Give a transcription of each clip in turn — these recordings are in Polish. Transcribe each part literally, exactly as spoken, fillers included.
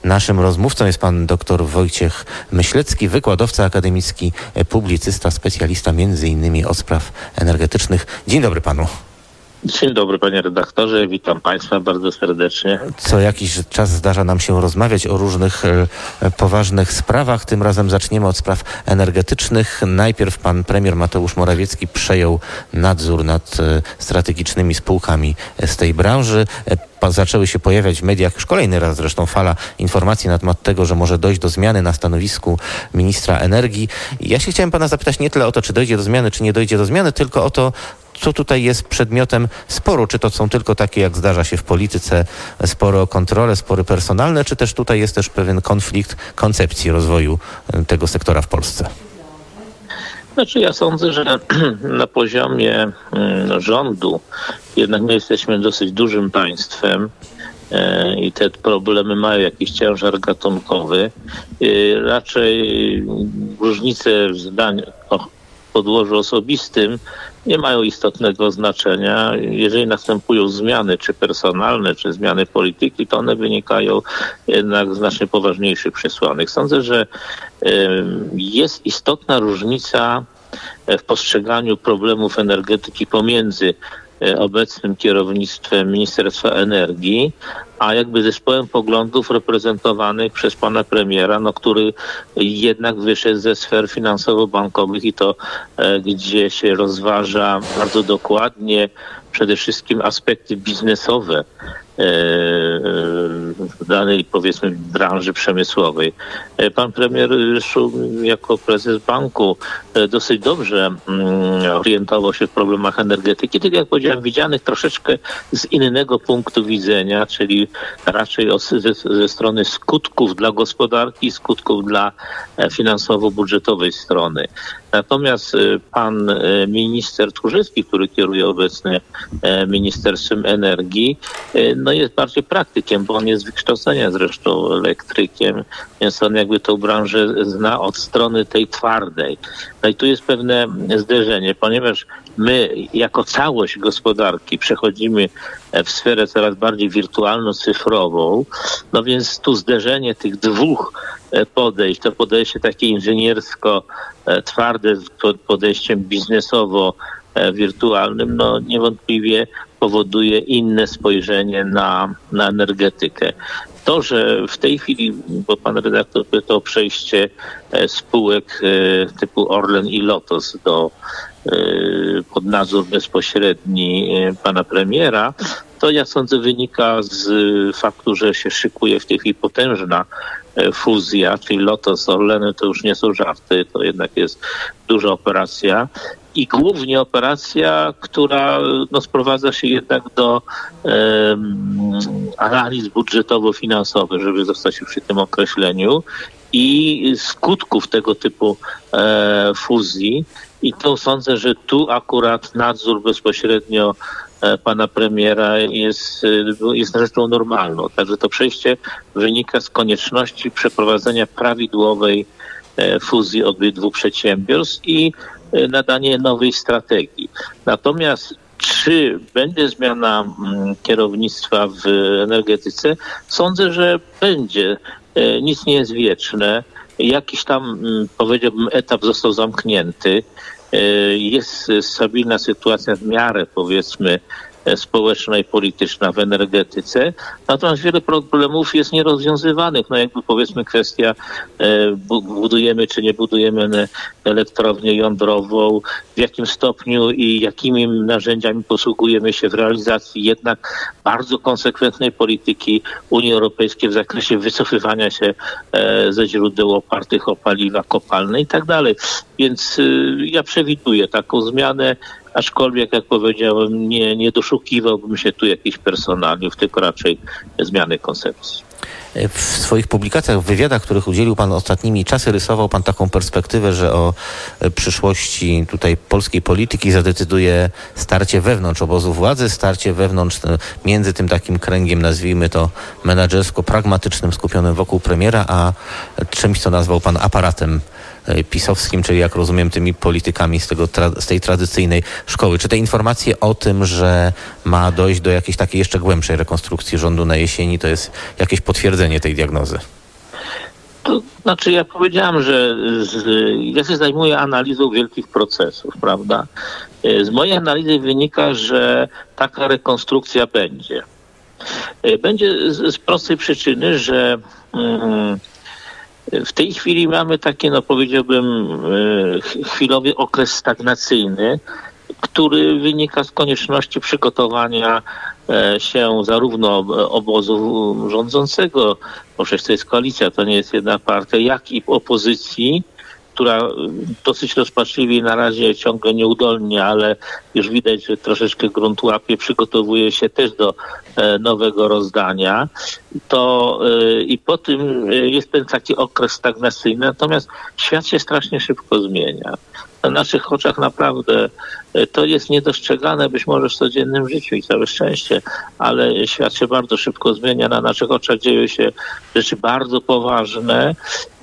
Naszym rozmówcą jest pan dr Wojciech Myślecki, wykładowca akademicki, publicysta, specjalista między innymi od spraw energetycznych. Dzień dobry panu. Dzień dobry panie redaktorze, witam państwa bardzo serdecznie. Co jakiś czas zdarza nam się rozmawiać o różnych e, poważnych sprawach. Tym razem zaczniemy od spraw energetycznych. Najpierw pan premier Mateusz Morawiecki przejął nadzór nad e, strategicznymi spółkami z tej branży. E, zaczęły się pojawiać w mediach już kolejny raz zresztą fala informacji na temat tego, że może dojść do zmiany na stanowisku ministra energii. Ja się chciałem pana zapytać nie tyle o to, czy dojdzie do zmiany, czy nie dojdzie do zmiany, tylko o to, co tutaj jest przedmiotem sporu. Czy to są tylko takie, jak zdarza się w polityce, spory o kontrolę, spory personalne, czy też tutaj jest też pewien konflikt koncepcji rozwoju tego sektora w Polsce? Znaczy ja sądzę, że na poziomie rządu jednak my jesteśmy dosyć dużym państwem i te problemy mają jakiś ciężar gatunkowy. Raczej różnice w zdaniu o podłożu osobistym nie mają istotnego znaczenia. Jeżeli następują zmiany, czy personalne, czy zmiany polityki, to one wynikają jednak z znacznie poważniejszych przesłanek. Sądzę, że jest istotna różnica w postrzeganiu problemów energetyki pomiędzy obecnym kierownictwem Ministerstwa Energii, a jakby zespołem poglądów reprezentowanych przez pana premiera, no, który jednak wyszedł ze sfer finansowo-bankowych i to, e, gdzie się rozważa bardzo dokładnie przede wszystkim aspekty biznesowe w danej, powiedzmy, branży przemysłowej. Pan premier jako prezes banku dosyć dobrze orientował się w problemach energetyki, tylko jak powiedziałem, widzianych troszeczkę z innego punktu widzenia, czyli raczej ze, ze strony skutków dla gospodarki i skutków dla finansowo-budżetowej strony. Natomiast pan minister Tchórzewski, który kieruje obecnie Ministerstwem Energii, no jest bardziej praktykiem, bo on jest z wykształcenia zresztą elektrykiem, więc on jakby tą branżę zna od strony tej twardej. No i tu jest pewne zderzenie, ponieważ my jako całość gospodarki przechodzimy w sferę coraz bardziej wirtualno-cyfrową, no więc tu zderzenie tych dwóch podejść, to podejście takie inżyniersko twarde z podejściem biznesowo wirtualnym, no niewątpliwie powoduje inne spojrzenie na, na energetykę. To, że w tej chwili, bo pan redaktor pytał o przejście spółek typu Orlen i Lotos do, pod nadzór bezpośredni pana premiera, to ja sądzę wynika z faktu, że się szykuje w tej chwili potężna fuzja, czyli Lotos, Orleny to już nie są żarty, to jednak jest duża operacja. I głównie operacja, która no, sprowadza się jednak do um, analiz budżetowo-finansowych, żeby zostać przy tym określeniu, i skutków tego typu e, fuzji. I to sądzę, że tu akurat nadzór bezpośrednio e, pana premiera jest, jest rzeczą normalną. Także to przejście wynika z konieczności przeprowadzenia prawidłowej e, fuzji obydwu przedsiębiorstw i nadanie nowej strategii. Natomiast czy będzie zmiana kierownictwa w energetyce? Sądzę, że będzie. Nic nie jest wieczne. Jakiś tam, powiedziałbym, etap został zamknięty. Jest stabilna sytuacja w miarę, powiedzmy, społeczna i polityczna w energetyce, natomiast wiele problemów jest nierozwiązywanych. No jakby powiedzmy kwestia e, budujemy czy nie budujemy elektrownię jądrową, w jakim stopniu i jakimi narzędziami posługujemy się w realizacji jednak bardzo konsekwentnej polityki Unii Europejskiej w zakresie wycofywania się e, ze źródeł opartych o paliwa kopalne i tak dalej. Więc e, ja przewiduję taką zmianę, aczkolwiek, jak powiedziałem, nie, nie doszukiwałbym się tu jakichś personaliów, tylko raczej zmiany koncepcji. W swoich publikacjach, w wywiadach, których udzielił pan ostatnimi czasy, rysował pan taką perspektywę, że o przyszłości tutaj polskiej polityki zadecyduje starcie wewnątrz obozu władzy, starcie wewnątrz między tym takim kręgiem, nazwijmy to menedżersko-pragmatycznym, skupionym wokół premiera, a czymś, co nazwał pan aparatem pisowskim, czyli jak rozumiem tymi politykami z, tego, z tej tradycyjnej szkoły. Czy te informacje o tym, że ma dojść do jakiejś takiej jeszcze głębszej rekonstrukcji rządu na jesieni, to jest jakieś potwierdzenie tej diagnozy? To znaczy, ja powiedziałem, że z, ja się zajmuję analizą wielkich procesów, prawda? Z mojej analizy wynika, że taka rekonstrukcja będzie. Będzie z, z prostej przyczyny, że mm, w tej chwili mamy taki, no powiedziałbym, chwilowy okres stagnacyjny, który wynika z konieczności przygotowania się zarówno obozu rządzącego, bo przecież to jest koalicja, to nie jest jedna partia, jak i opozycji, która dosyć rozpaczliwie i na razie ciągle nieudolnie, ale już widać, że troszeczkę grunt łapie, przygotowuje się też do e, nowego rozdania. To e, i po tym jest ten taki okres stagnacyjny, natomiast świat się strasznie szybko zmienia. Na naszych oczach naprawdę to jest niedostrzegane być może w codziennym życiu i całe szczęście, ale świat się bardzo szybko zmienia. Na naszych oczach dzieją się rzeczy bardzo poważne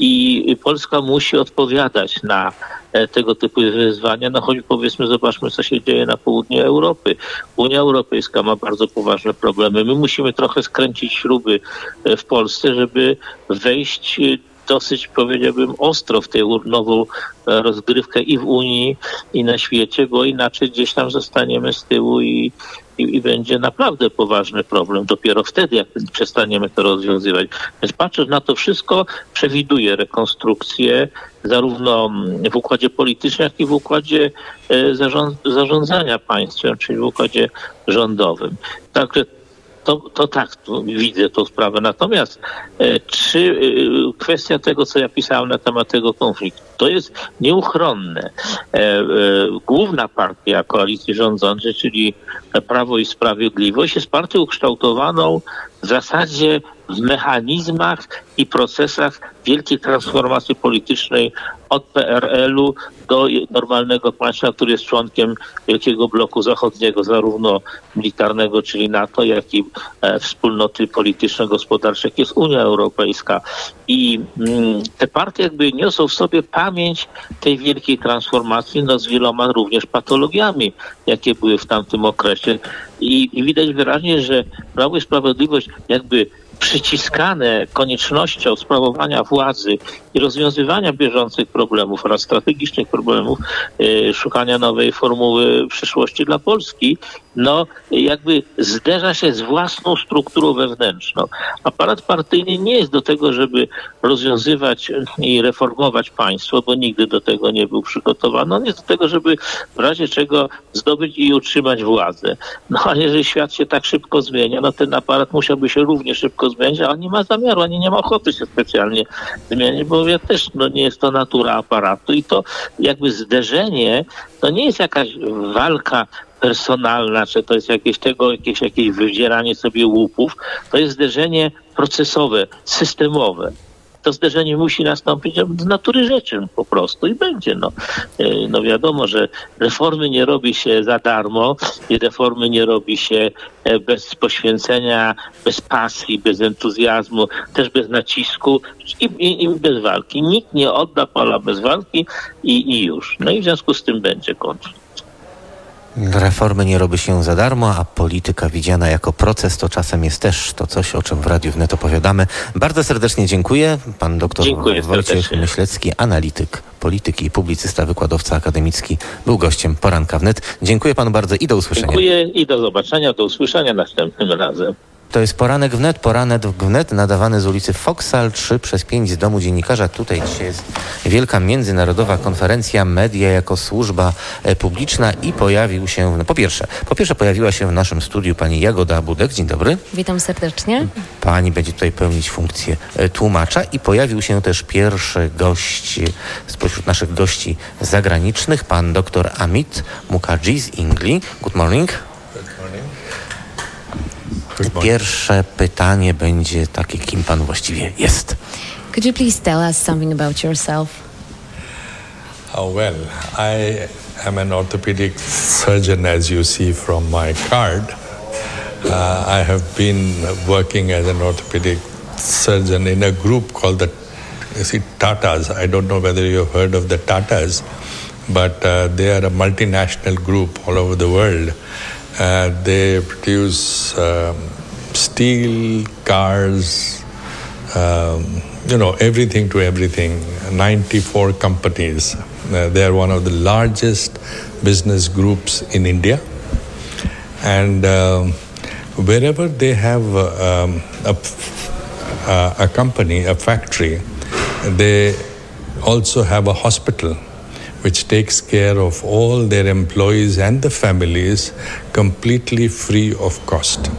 i Polska musi odpowiadać na tego typu wyzwania. No choć powiedzmy, zobaczmy, co się dzieje na południu Europy. Unia Europejska ma bardzo poważne problemy. My musimy trochę skręcić śruby w Polsce, żeby wejść dosyć, powiedziałbym, ostro w tę nową rozgrywkę i w Unii, i na świecie, bo inaczej gdzieś tam zostaniemy z tyłu i, i, i będzie naprawdę poważny problem. Dopiero wtedy, jak przestaniemy to rozwiązywać. Więc patrząc na to wszystko, przewiduję rekonstrukcję zarówno w układzie politycznym, jak i w układzie zarząd, zarządzania państwem, czyli w układzie rządowym. Także To, to tak, to widzę tą sprawę. Natomiast e, czy e, kwestia tego, co ja pisałem na temat tego konfliktu, to jest nieuchronne. E, e, główna partia koalicji rządzącej, czyli Prawo i Sprawiedliwość, jest partią ukształtowaną w zasadzie w mechanizmach i procesach wielkiej transformacji politycznej od P R L-u do normalnego państwa, który jest członkiem Wielkiego Bloku Zachodniego, zarówno militarnego, czyli NATO, jak i e, wspólnoty polityczno-gospodarczej, jak jest Unia Europejska. I mm, te partie jakby niosą w sobie pamięć tej wielkiej transformacji, no z wieloma również patologiami, jakie były w tamtym okresie. I, i widać wyraźnie, że Prawo i Sprawiedliwość jakby przyciskane koniecznością sprawowania władzy i rozwiązywania bieżących problemów oraz strategicznych problemów, yy, szukania nowej formuły przyszłości dla Polski, no jakby zderza się z własną strukturą wewnętrzną. Aparat partyjny nie jest do tego, żeby rozwiązywać i reformować państwo, bo nigdy do tego nie był przygotowany. On jest do tego, żeby w razie czego zdobyć i utrzymać władzę. No a jeżeli świat się tak szybko zmienia, no ten aparat musiałby się równie szybko zmienić, a on nie ma zamiaru, ani nie ma ochoty się specjalnie zmienić, bo ja też, no nie jest to natura aparatu i to jakby zderzenie, to nie jest jakaś walka personalna, czy to jest jakieś tego, jakieś, jakieś wydzieranie sobie łupów, to jest zderzenie procesowe, systemowe. To zderzenie musi nastąpić z natury rzeczy po prostu i będzie. No, no wiadomo, że reformy nie robi się za darmo i reformy nie robi się bez poświęcenia, bez pasji, bez entuzjazmu, też bez nacisku i, i, i bez walki. Nikt nie odda pola bez walki i, i już. No i w związku z tym będzie konflikt. Reformy nie robi się za darmo, a polityka widziana jako proces to czasem jest też to coś, o czym w Radiu Wnet opowiadamy. Bardzo serdecznie dziękuję. Pan doktor dziękuję Wojciech serdecznie. Myślecki, analityk polityki i publicysta, wykładowca akademicki, był gościem Poranka Wnet. Dziękuję panu bardzo i do usłyszenia. Dziękuję i do zobaczenia, do usłyszenia następnym razem. To jest Poranek Wnet, Poranek Wnet nadawany z ulicy Foksal trzy przez pięć z Domu Dziennikarza. Tutaj dzisiaj jest wielka międzynarodowa konferencja Media jako służba publiczna i pojawił się, no po pierwsze, po pierwsze pojawiła się w naszym studiu pani Jagoda Budek. Dzień dobry. Witam serdecznie. Pani będzie tutaj pełnić funkcję tłumacza i pojawił się też pierwszy gość spośród naszych gości zagranicznych, pan dr Amit Mukherjee z Anglii. Good morning. Pierwsze pytanie będzie takie, kim pan właściwie jest. Could you please tell us something about yourself? Oh, well, I am an orthopedic surgeon, as you see from my card. Uh, I have been working as an orthopedic surgeon in a group called the you see, Tatas. I don't know whether you've heard of the Tatas, but uh, they are a multinational group all over the world. Uh, they produce um, steel, cars, um, you know, everything to everything, ninety-four companies. Uh, they are one of the largest business groups in India. And um, wherever they have uh, um, a, uh, a company, a factory, they also have a hospital which takes care of all their employees and the families completely free of cost.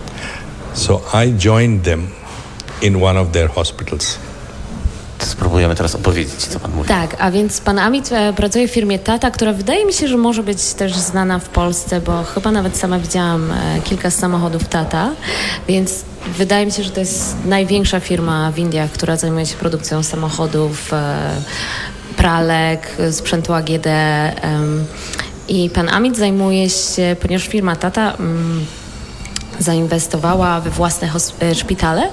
So I joined them in one of their hospitals. Spróbujemy teraz opowiedzieć, co pan mówi. Tak, a więc pan Amit e, pracuje w firmie Tata, która wydaje mi się, że może być też znana w Polsce, bo chyba nawet sama widziałam e, kilka samochodów Tata, więc wydaje mi się, że to jest największa firma w Indiach, która zajmuje się produkcją samochodów, e, pralek, sprzętu A G D. E, I pan Amit zajmuje się, ponieważ firma Tata mm, zainwestowała we własne hos- e, szpitale,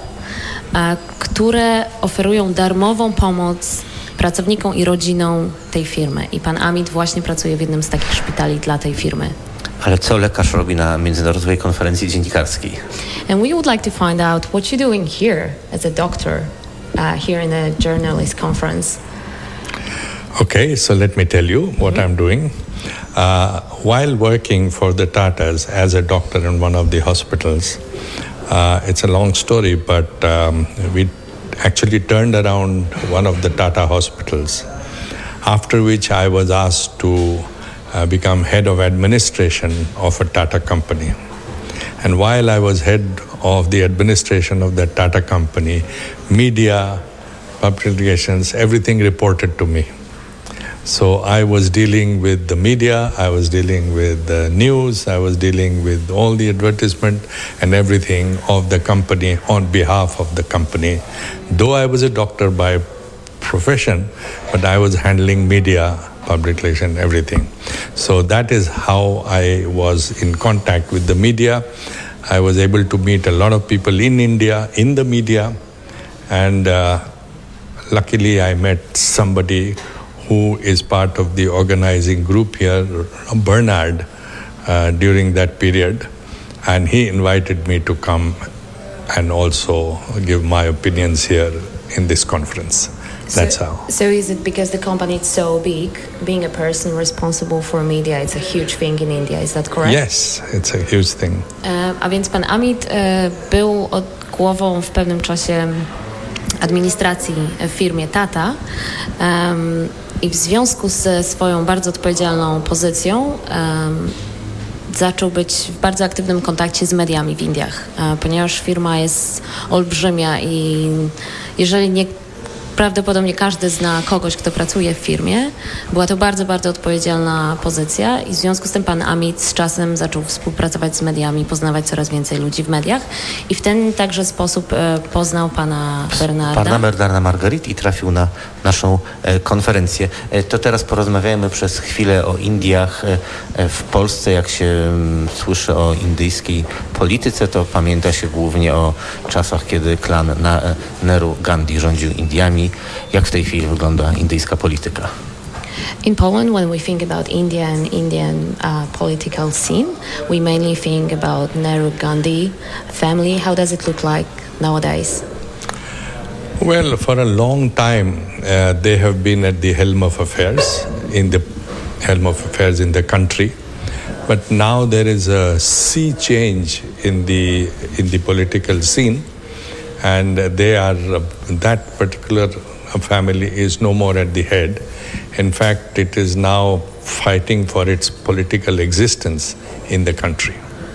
które oferują darmową pomoc pracownikom i rodzinom tej firmy. I pan Amit właśnie pracuje w jednym z takich szpitali dla tej firmy. Ale co lekarz robi na międzynarodowej konferencji dziennikarskiej? And we would like to find out what you're doing here as a doctor, uh, here in a journalist conference. Okay, so let me tell you what I'm doing. Uh, while working for the Tatas as a doctor in one of the hospitals, Uh, it's a long story, but um, we actually turned around one of the Tata hospitals, after which I was asked to uh, become head of administration of a Tata company. And while I was head of the administration of that Tata company, media, public relations, everything reported to me. So I was dealing with the media, I was dealing with the news, I was dealing with all the advertisement and everything of the company on behalf of the company. Though I was a doctor by profession, but I was handling media, public relations, everything. So that is how I was in contact with the media. I was able to meet a lot of people in India, in the media, and uh, luckily I met somebody who is part of the organizing group here, Bernard, uh, during that period. And he invited me to come and also give my opinions here in this conference. That's so, how. So is it because the company is so big, being a person responsible for media, it's a huge thing in India, is that correct? Yes, it's a huge thing. E, a więc pan Amit e, był od głową w pewnym czasie administracji w firmie Tata. Um, I w związku ze swoją bardzo odpowiedzialną pozycją um, zaczął być w bardzo aktywnym kontakcie z mediami w Indiach, um, ponieważ firma jest olbrzymia i jeżeli nie prawdopodobnie każdy zna kogoś, kto pracuje w firmie. Była to bardzo, bardzo odpowiedzialna pozycja i w związku z tym pan Amit z czasem zaczął współpracować z mediami, poznawać coraz więcej ludzi w mediach i w ten także sposób e, poznał pana Bernarda. Pana Bernarda Margarit i trafił na naszą e, konferencję. E, to teraz porozmawiajmy przez chwilę o Indiach. E, w Polsce, jak się m, słyszy o indyjskiej polityce, to pamięta się głównie o czasach, kiedy klan na, e, Nehru Gandhi rządził Indiami. Jak w tej chwili wygląda indyjska polityka? In Poland, when we think about India and Indian uh, political scene, we mainly think about Nehru Gandhi family. How does it look like nowadays? Well, for a long time, uh, they have been at the helm of affairs, in the helm of affairs in the country. But now there is a sea change in the in the political scene. And they are, uh, that particular family is no more at the head. In fact, it is now fighting for its political existence in the country.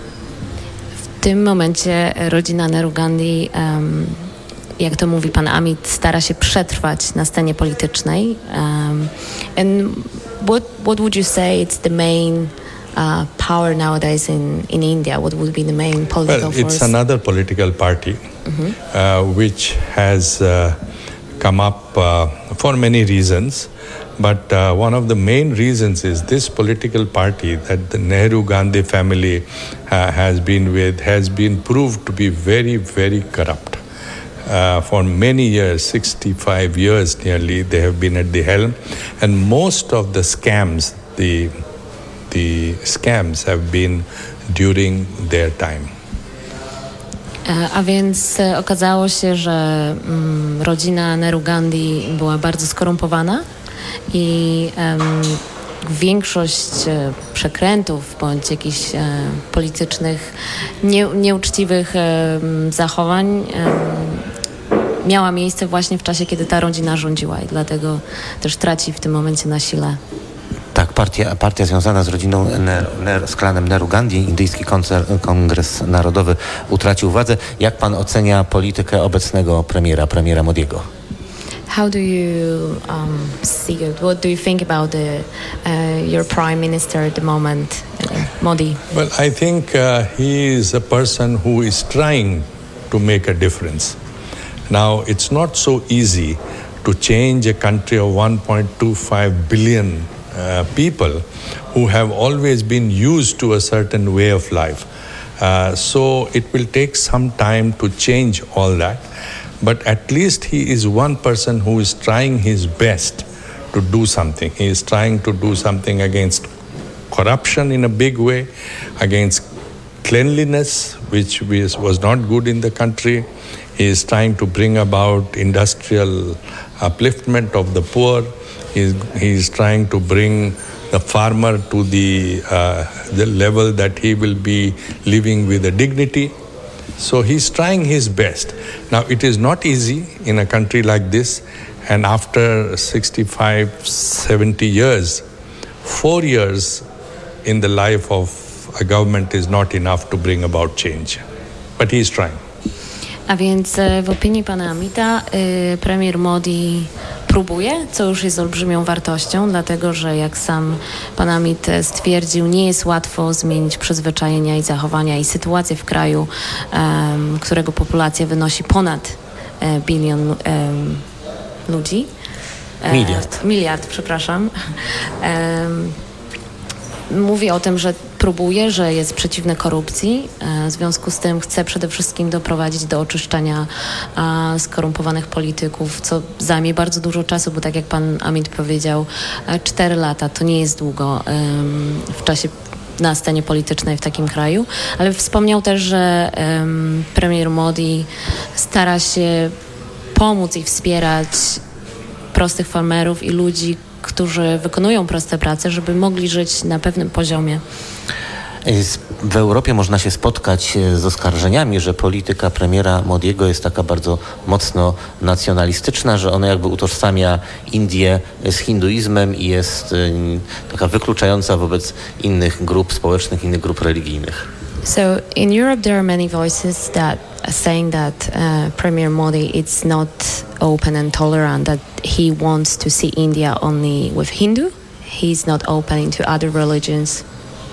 W tym momencie rodzina Nehru Gandhi, um, jak to mówi pan Amit, stara się przetrwać na scenie politycznej. Um, and what, what would you say it's the main Uh, power nowadays in, in India? What would be the main political well, force? It's another political party mm-hmm. uh, which has uh, come up uh, for many reasons. But uh, one of the main reasons is this political party that the Nehru Gandhi family uh, has been with has been proved to be very, very corrupt. Uh, for many years, sixty-five years nearly, they have been at the helm. And most of the scams, the The scams have been during their time. A więc okazało się, że mm, rodzina Nehru Gandhi była bardzo skorumpowana i um, większość e, przekrętów bądź jakichś e, politycznych nie, nieuczciwych e, zachowań e, miała miejsce właśnie w czasie, kiedy ta rodzina rządziła i dlatego też traci w tym momencie na sile. Tak, partia, partia związana z rodziną, Ner, Ner, z klanem Nehru Gandhi, Indyjski koncer, Kongres Narodowy utracił władzę. Jak pan ocenia politykę obecnego premiera, premiera Modiego? How do you um, see it? What do you think about the, uh, your prime minister at the moment, uh, Modi? Well, I think uh, he is a person who is trying to make a difference. Now, it's not so easy to change a country of one point two five billion uh, people who have always been used to a certain way of life. Uh, so it will take some time to change all that. But at least he is one person who is trying his best to do something. He is trying to do something against corruption in a big way, against cleanliness, which was not good in the country. He is trying to bring about industrial upliftment of the poor. He is, he is trying to bring the farmer to the, uh, the level that he will be living with a dignity. So he's trying his best. Now, it is not easy in a country like this, and after sixty-five, seventy years, four years in the life of a government is not enough to bring about change. But he's trying. A więc w opinii pana Amita y, premier Modi próbuje, co już jest olbrzymią wartością, dlatego że jak sam pan Amit stwierdził, nie jest łatwo zmienić przyzwyczajenia i zachowania i sytuację w kraju, um, którego populacja wynosi ponad e, bilion um, ludzi. E, Miliard. Miliard, przepraszam. Um, Mówi o tym, że próbuje, że jest przeciwny korupcji. W związku z tym chce przede wszystkim doprowadzić do oczyszczania skorumpowanych polityków, co zajmie bardzo dużo czasu, bo tak jak pan Amit powiedział, cztery lata to nie jest długo w czasie na scenie politycznej w takim kraju. Ale wspomniał też, że premier Modi stara się pomóc i wspierać prostych farmerów i ludzi, którzy wykonują proste prace, żeby mogli żyć na pewnym poziomie. W Europie można się spotkać z oskarżeniami, że polityka premiera Modiego jest taka bardzo mocno nacjonalistyczna, że ona jakby utożsamia Indię z hinduizmem i jest taka wykluczająca wobec innych grup społecznych, innych grup religijnych. So in Europe there are many voices that are saying that uh, Premier Modi is not open and tolerant, that he wants to see India only with Hindu. He's not open to other religions.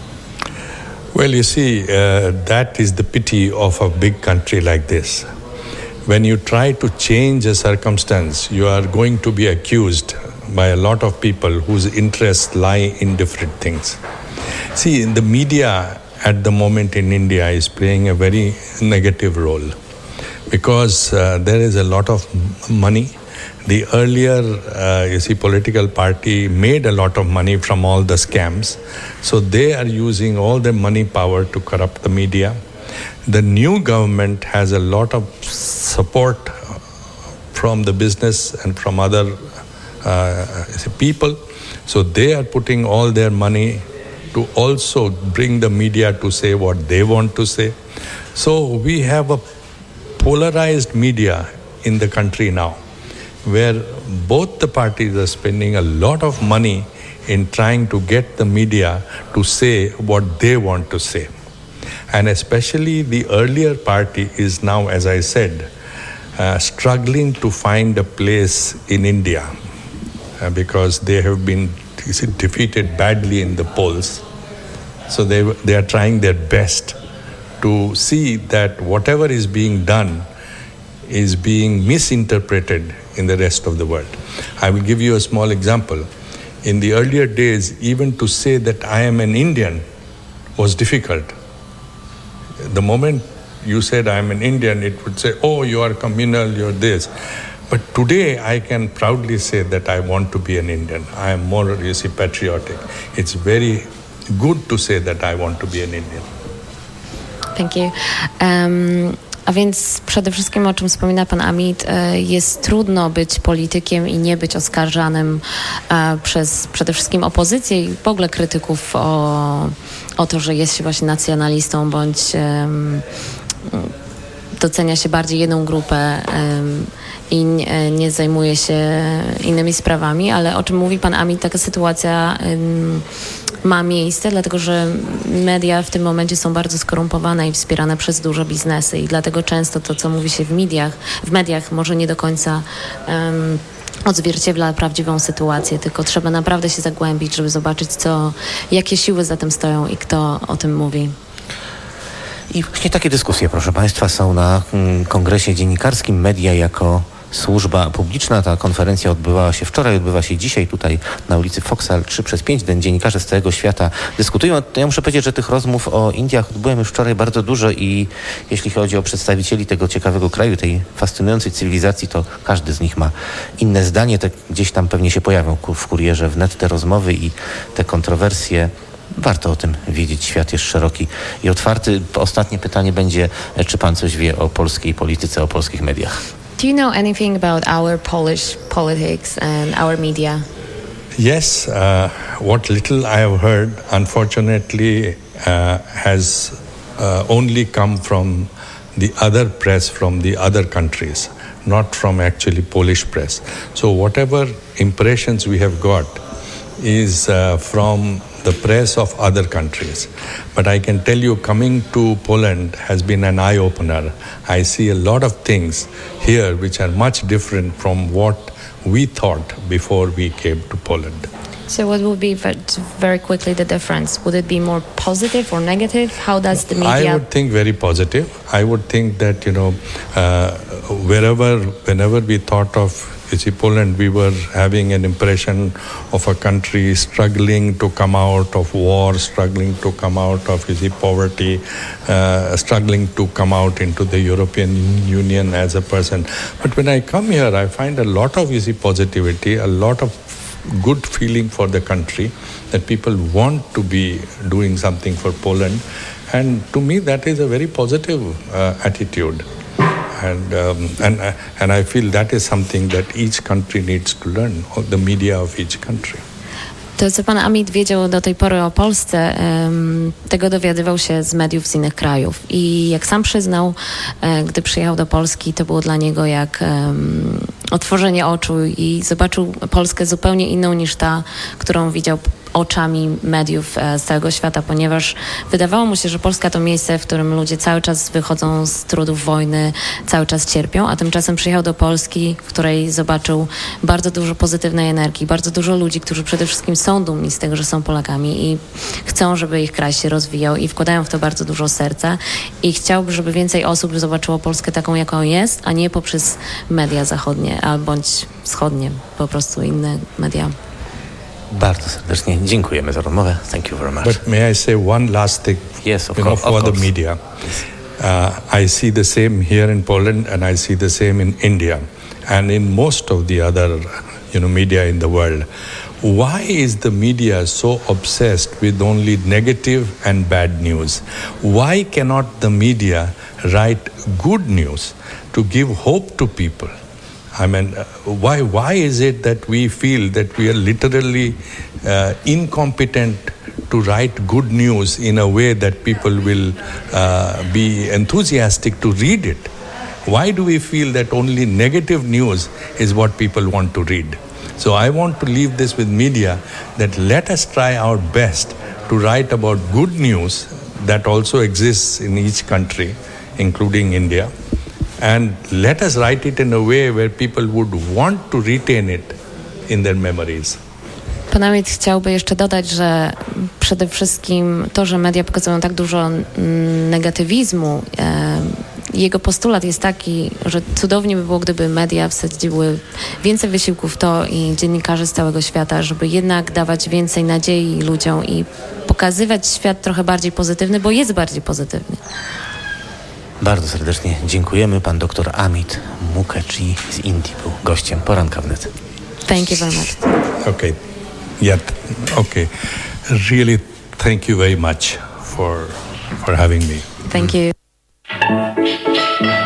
Well, you see, uh, that is the pity of a big country like this. When you try to change a circumstance, you are going to be accused by a lot of people whose interests lie in different things. See, in the media at the moment in India is playing a very negative role because uh, there is a lot of money. The earlier, uh, you see, political party made a lot of money from all the scams. So they are using all their money power to corrupt the media. The new government has a lot of support from the business and from other uh, people. So they are putting all their money to also bring the media to say what they want to say. So we have a polarized media in the country now, where both the parties are spending a lot of money in trying to get the media to say what they want to say. And especially the earlier party is now, as I said, uh, struggling to find a place in India uh, because they have been defeated badly in the polls. So they, they are trying their best to see that whatever is being done is being misinterpreted in the rest of the world. I will give you a small example. In the earlier days, even to say that I am an Indian was difficult. The moment you said I am an Indian, it would say, oh, you are communal, you're this. But today I can proudly say that I want to be an Indian. I am more, you see, patriotic. It's very good to say that I want to be an Indian. Thank you. Um, A więc przede wszystkim, o czym wspomina pan Amit, jest trudno być politykiem i nie być oskarżanym przez przede wszystkim opozycję i w ogóle krytyków o, o to, że jest się właśnie nacjonalistą bądź um, docenia się bardziej jedną grupę um, i nie, nie zajmuje się innymi sprawami, ale o czym mówi pan Amit, taka sytuacja um, ma miejsce, dlatego że media w tym momencie są bardzo skorumpowane i wspierane przez duże biznesy i dlatego często to, co mówi się w mediach, w mediach może nie do końca um, odzwierciedla prawdziwą sytuację, tylko trzeba naprawdę się zagłębić, żeby zobaczyć, co, jakie siły za tym stoją i kto o tym mówi. I właśnie takie dyskusje, proszę państwa, są na mm, Kongresie Dziennikarskim Media jako służba publiczna. Ta konferencja odbywała się wczoraj, odbywa się dzisiaj tutaj na ulicy Foksal trzy przez pięć. Dziennikarze z całego świata dyskutują. Ja muszę powiedzieć, że tych rozmów o Indiach odbyłem już wczoraj bardzo dużo i jeśli chodzi o przedstawicieli tego ciekawego kraju, tej fascynującej cywilizacji, to każdy z nich ma inne zdanie. Te gdzieś tam pewnie się pojawią w kurierze wnet te rozmowy i te kontrowersje. Warto o tym wiedzieć. Świat jest szeroki i otwarty. Ostatnie pytanie będzie, czy pan coś wie o polskiej polityce, o polskich mediach? Do you know anything about our Polish politics and our media? Yes, uh, what little I have heard, unfortunately, uh, has uh, only come from the other press from the other countries, not from actually Polish press. So whatever impressions we have got is uh, from the press of other countries. But I can tell you, coming to Poland has been an eye-opener. I see a lot of things here which are much different from what we thought before we came to Poland. So what would be, very quickly, the difference? Would it be more positive or negative? How does the media... I would think very positive. I would think that, you know, uh, wherever, whenever we thought of, you see, Poland, we were having an impression of a country struggling to come out of war, struggling to come out of, you see, poverty, uh, struggling to come out into the European Union as a person. But when I come here, I find a lot of, you see, positivity, a lot of good feeling for the country, that people want to be doing something for Poland. And to me, that is a very positive uh, attitude. And um, and uh, and I feel that is something that each country needs to learn, the media of each country. To, co pan Amit wiedział do tej pory o Polsce, um, tego dowiadywał się z mediów z innych krajów. I jak sam przyznał, um, gdy przyjechał do Polski, to było dla niego jak um, otworzenie oczu i zobaczył Polskę zupełnie inną niż ta, którą widział oczami mediów z całego świata, ponieważ wydawało mu się, że Polska to miejsce, w którym ludzie cały czas wychodzą z trudów wojny, cały czas cierpią, a tymczasem przyjechał do Polski, w której zobaczył bardzo dużo pozytywnej energii, bardzo dużo ludzi, którzy przede wszystkim są dumni z tego, że są Polakami i chcą, żeby ich kraj się rozwijał i wkładają w to bardzo dużo serca i chciałby, żeby więcej osób zobaczyło Polskę taką, jaką jest, a nie poprzez media zachodnie, a bądź wschodnie, po prostu inne media. Bardzo serdecznie dziękujemy za rozmowę. Thank you very much. But may I say one last thing? Yes, of you course. know, for of the media. Uh, I see the same here in Poland, and I see the same in India, and in most of the other, you know, media in the world. Why is the media so obsessed with only negative and bad news? Why cannot the media write good news to give hope to people? I mean, uh, why why is it that we feel that we are literally uh, incompetent to write good news in a way that people will uh, be enthusiastic to read it? Why do we feel that only negative news is what people want to read? So I want to leave this with media, that let us try our best to write about good news that also exists in each country, including India. And let us write it in a way where people would want to retain it in their memories. Pan Amit chciałby jeszcze dodać, że przede wszystkim to, że media pokazują tak dużo negatywizmu, e, jego postulat jest taki, że cudownie by było, gdyby media wsadziły więcej wysiłku w to i dziennikarze z całego świata, żeby jednak dawać więcej nadziei ludziom i pokazywać świat trochę bardziej pozytywny, bo jest bardziej pozytywny. Bardzo serdecznie dziękujemy. Pan doktor Amit Mukherjee z Indii był gościem Poranka Wnet. Thank you very much. Okay. Yeah. Okay. Really, thank you very much for for having me. Thank you.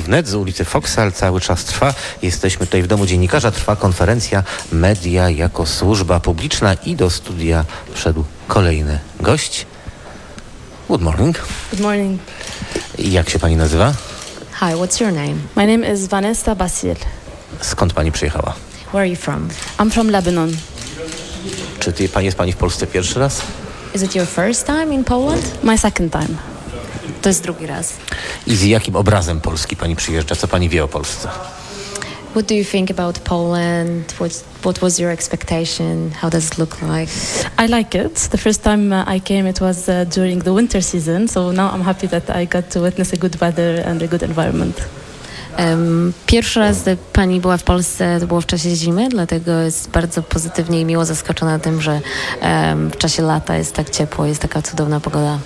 Wnet z ulicy Foksal cały czas trwa. Jesteśmy tutaj w Domu Dziennikarza. Trwa konferencja Media jako służba publiczna i do studia wszedł kolejny gość. Good morning. Good morning. Jak się pani nazywa? Hi, what's your name? My name is Vanessa Basil. Skąd pani przyjechała? Where are you from? I'm from Lebanon. Czy ty, pani, jest pani w Polsce pierwszy raz? Is it your first time in Poland? My second time. To jest drugi raz. I z jakim obrazem Polski pani przyjeżdża? Co pani wie o Polsce? What do you think about Poland? What, what was your expectation? How does it look like? I like it. The first time uh, I came, it was uh, during the winter season. So now I'm happy that I got to witness a good weather and a good environment. Um, pierwszy raz, gdy pani była w Polsce, to było w czasie zimy, dlatego jest bardzo pozytywnie i miło zaskoczona tym, że um, w czasie lata jest tak ciepło, jest taka cudowna pogoda.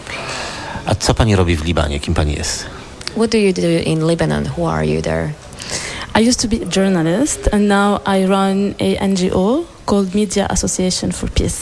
A co pani robi w Libanie? Kim pani jest? What do you do in Lebanon? Who are you there? I used to be a journalist and now I run a N G O called Media Association for Peace.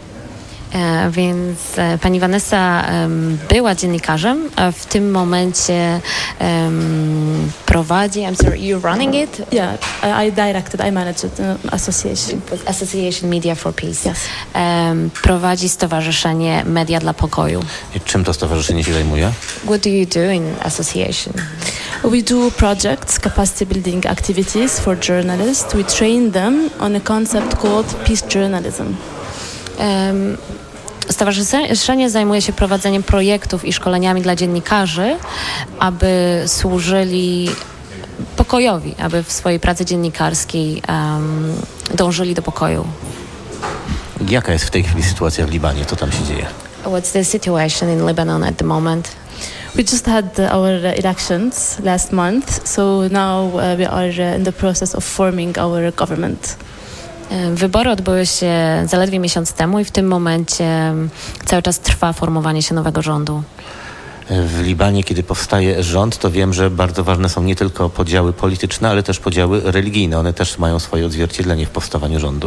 E, więc e, pani Vanessa em, była dziennikarzem, a w tym momencie em, prowadzi, I'm sorry, you're running it? Yeah, I, I directed, I managed the association. Association Media for Peace. Yes. Em, prowadzi stowarzyszenie Media dla Pokoju. I czym to stowarzyszenie się zajmuje? What do you do in association? We do projects, capacity building activities for journalists. We train them on a concept called peace journalism. Um, Stowarzyszenie zajmuje się prowadzeniem projektów i szkoleniami dla dziennikarzy, aby służyli pokojowi, aby w swojej pracy dziennikarskiej um, dążyli do pokoju. Jaka jest w tej chwili sytuacja w Libanie? Co tam się dzieje? What's the situation in Lebanon at the moment? We just had uh, our uh, elections last month, so now uh, we are uh, in the process of forming our government. Wybory odbyły się zaledwie miesiąc temu i w tym momencie cały czas trwa formowanie się nowego rządu. W Libanie, kiedy powstaje rząd, to wiem, że bardzo ważne są nie tylko podziały polityczne, ale też podziały religijne. One też mają swoje odzwierciedlenie w powstawaniu rządu.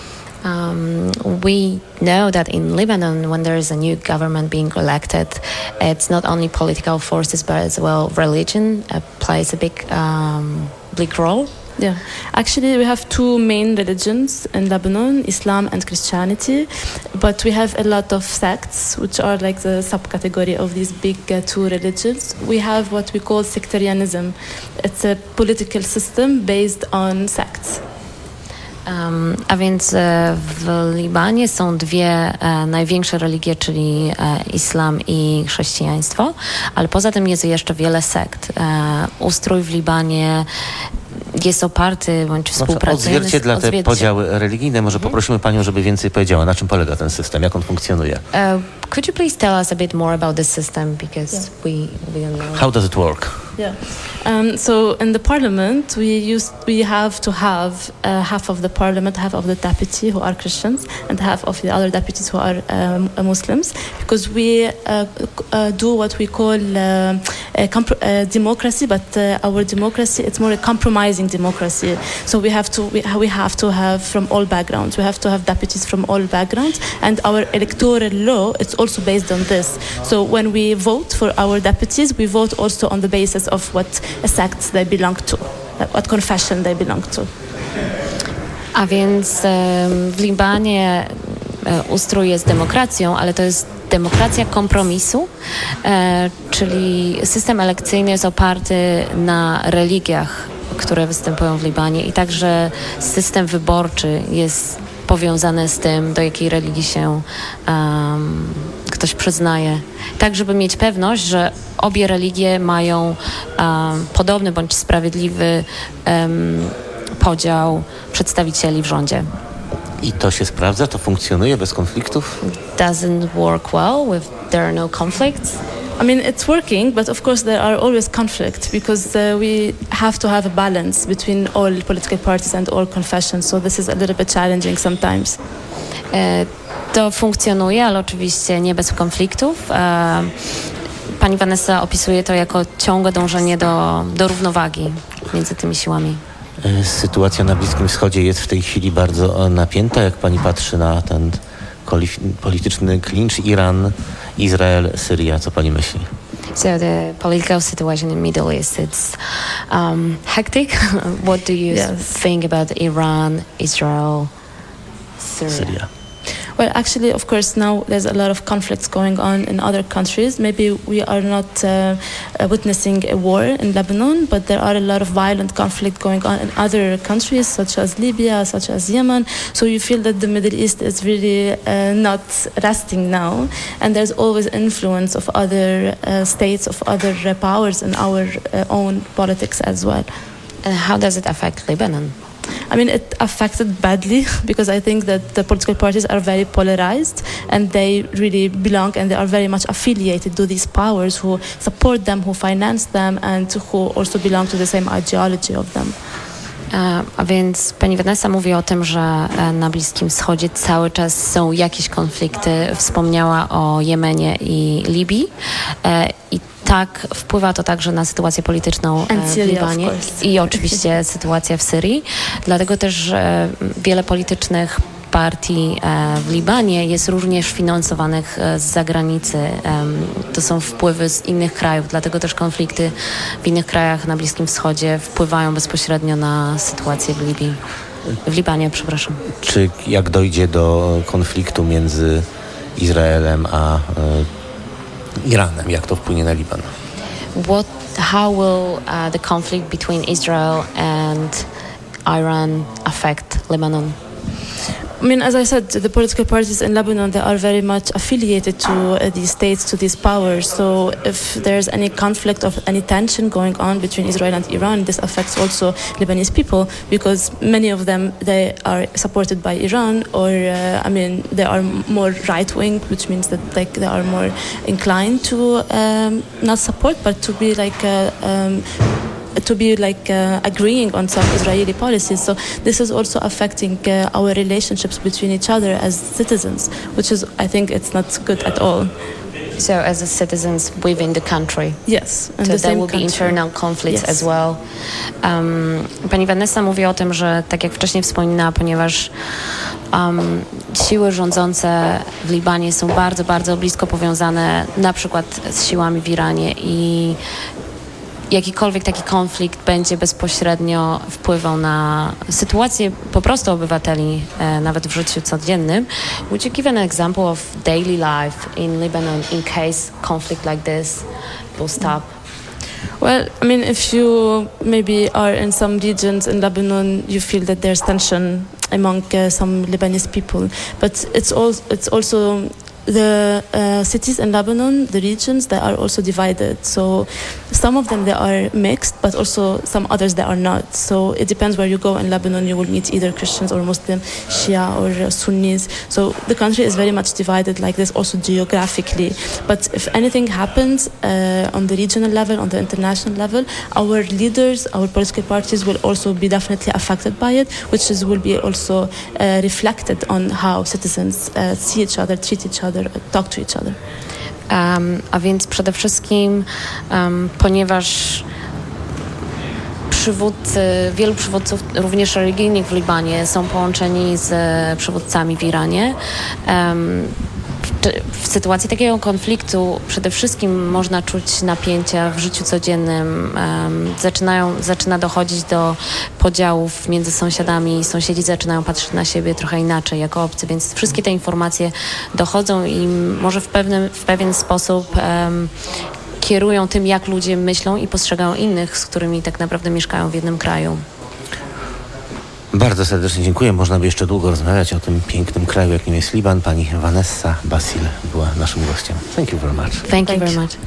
Um, we know that in Lebanon, when there is a new government being elected, it's not only political forces, but as well religion uh, plays a big, um, big role. Yeah, actually we have two main religions in Lebanon, Islam and Christianity, but we have a lot of sects, which are like the subcategory of these big uh, two religions. We have what we call sectarianism. It's a political system based on sects. Um, a więc e, w Libanie są dwie e, największe religie, czyli e, islam i chrześcijaństwo, ale poza tym jest jeszcze wiele sekt. E, ustrój w Libanie jest oparty bądź współpracuje. Odzwierciedla te podziały religijne. Może poprosimy panią, żeby więcej powiedziała, na czym polega ten system, jak on funkcjonuje. Uh, could you please tell us a bit more about this system, because Yeah. we, we don't know. How does it work? Yeah. Um, so in the parliament, we used we have to have uh, half of the parliament, half of the deputy who are Christians, and half of the other deputies who are um, Muslims, because we uh, uh, do what we call uh, a comp- uh, democracy, but uh, our democracy it's more a compromising democracy. So we have to we, we have to have from all backgrounds. We have to have deputies from all backgrounds, and our electoral law it's also based on this. So when we vote for our deputies, we vote also on the basis of what sects they belong to, what confession they belong to. A więc w Libanie ustrój jest demokracją, ale to jest demokracja kompromisu, czyli system elekcyjny jest oparty na religiach, które występują w Libanie, i także system wyborczy jest powiązany z tym, do jakiej religii się um, ktoś przyznaje. Tak, żeby mieć pewność, że obie religie mają um, podobny bądź sprawiedliwy um, podział przedstawicieli w rządzie. I to się sprawdza? To funkcjonuje bez konfliktów? Doesn't work well if there are no conflicts. I mean, it's working, but of course there are always conflicts because uh, we have to have a balance between all political parties and all confessions. So this is a little bit challenging sometimes. E, to funkcjonuje, ale oczywiście nie bez konfliktów. E, pani Vanessa opisuje to jako ciągłe dążenie do, do równowagi między tymi siłami. Sytuacja na Bliskim Wschodzie jest w tej chwili bardzo napięta. Jak pani patrzy na ten polityczny klincz Iran, Izrael, Syria, co pani myśli? So the political situation in Middle East, it's um, hectic. What do you Yes. think about Iran, Israel, Syria? Syria. Well, actually, of course, now there's a lot of conflicts going on in other countries. Maybe we are not uh, uh, witnessing a war in Lebanon, but there are a lot of violent conflict going on in other countries, such as Libya, such as Yemen. So you feel that the Middle East is really uh, not resting now, and there's always influence of other uh, states, of other uh, powers in our uh, own politics as well. And how does it affect Lebanon? I mean, it affected badly because I think that the political parties are very polarized and they really belong and they are very much affiliated to these powers who support them, who finance them, and who also belong to the same ideology of them. E, A więc pani Vanessa mówi o tym, że e, na Bliskim Wschodzie cały czas są jakieś konflikty. Wspomniała o Jemenie i Libii. E, I tak wpływa to także na sytuację polityczną e, And w Syria, Libanie of course. i oczywiście sytuacja w Syrii. Dlatego też e, wiele politycznych partii e, w Libanie jest również finansowanych e, z zagranicy. Em, To są wpływy z innych krajów, dlatego też konflikty w innych krajach na Bliskim Wschodzie wpływają bezpośrednio na sytuację w Libii. W Libanie, przepraszam. Czy jak dojdzie do konfliktu między Izraelem a e, Iranem, jak to wpłynie na Liban? What, how will uh, the conflict between Israel and Iran affect Lebanon? I mean, as I said, the political parties in Lebanon, they are very much affiliated to uh, these states, to these powers. So if there's any conflict of any tension going on between Israel and Iran, this affects also Lebanese people because many of them, they are supported by Iran or, uh, I mean, they are more right-wing, which means that like they are more inclined to um, not support, but to be like uh, um, to be like uh, agreeing on some Israeli policies. So this is also affecting uh, our relationships between each other as citizens, which is, I think, it's not good at all. So as a citizens within the country. Yes. And So the there same will be country. internal conflicts Yes. as well. Um, pani Vanessa mówi o tym, że tak jak wcześniej wspominała, ponieważ um, siły rządzące w Libanie są bardzo, bardzo blisko powiązane na przykład z siłami w Iranie i jakikolwiek taki konflikt będzie bezpośrednio wpływał na sytuację po prostu obywateli, e, nawet w życiu codziennym. Would you give an example of daily life in Lebanon in case conflict like this will stop? Well, I mean, if you maybe are in some regions in Lebanon, you feel that there's tension among uh, some Lebanese people, but it's all it's also the uh, cities in Lebanon, the regions, they are also divided. So some of them, they are mixed, but also some others, they are not. So it depends where you go in Lebanon, you will meet either Christians or Muslim, Shia or uh, Sunnis. So the country is very much divided like this also geographically. But if anything happens uh, on the regional level, on the international level, our leaders, our political parties will also be definitely affected by it, which is will be also uh, reflected on how citizens uh, see each other, treat each other, talk to each other. Um, a więc przede wszystkim, um, ponieważ przywódcy, wielu przywódców, również religijnych w Libanie, są połączeni z przywódcami w Iranie. Um, w, w sytuacji takiego konfliktu przede wszystkim można czuć napięcia w życiu codziennym. Um, zaczynają, zaczyna dochodzić do podziałów między sąsiadami. Sąsiedzi zaczynają patrzeć na siebie trochę inaczej, jako obcy, więc wszystkie te informacje dochodzą i może w, pewnym, w pewien sposób um, kierują tym, jak ludzie myślą i postrzegają innych, z którymi tak naprawdę mieszkają w jednym kraju. Bardzo serdecznie dziękuję. Można by jeszcze długo rozmawiać o tym pięknym kraju, jakim jest Liban. Pani Vanessa Basil była naszym gościem. Thank you very much. Thank you very much.